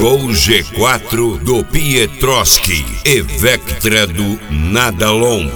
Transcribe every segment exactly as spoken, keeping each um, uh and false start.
Gol G quatro do Pietrowski e Vectra do Nadalon.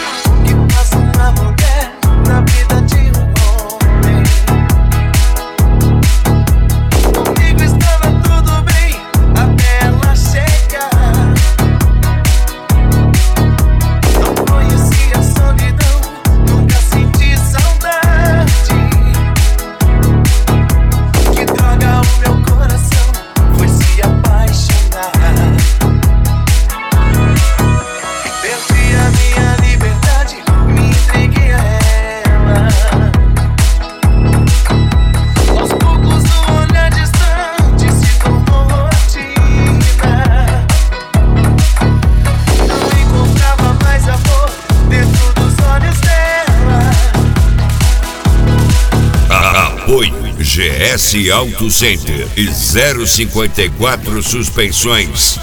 Apoio G S Auto Center e zero cinquenta e quatro Suspensões.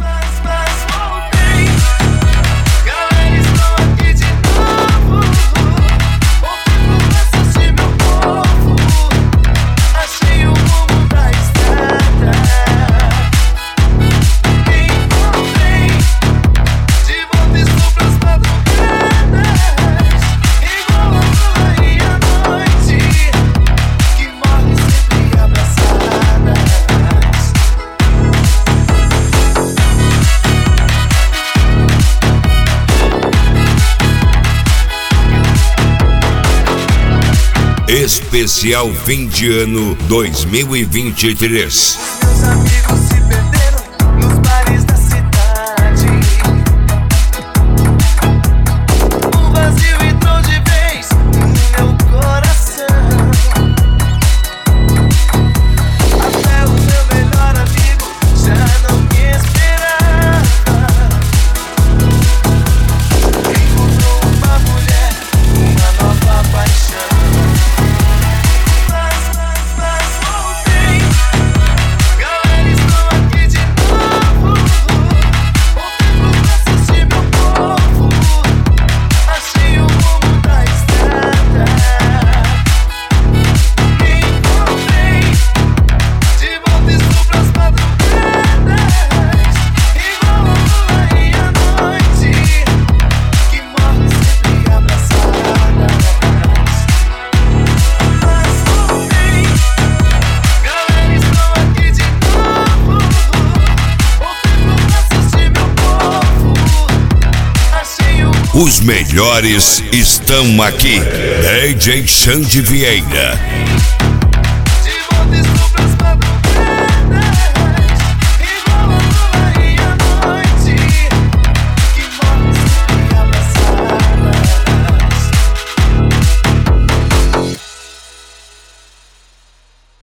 Especial fim de ano dois mil e vinte e três. Meus amigos se perderam nos bares da cidade. O vazio entrou de vez no meu coração. Até o meu melhor amigo já não me esperava. Encontrou uma mulher, uma nova paixão. Os melhores estão aqui. D J Xande Vieira.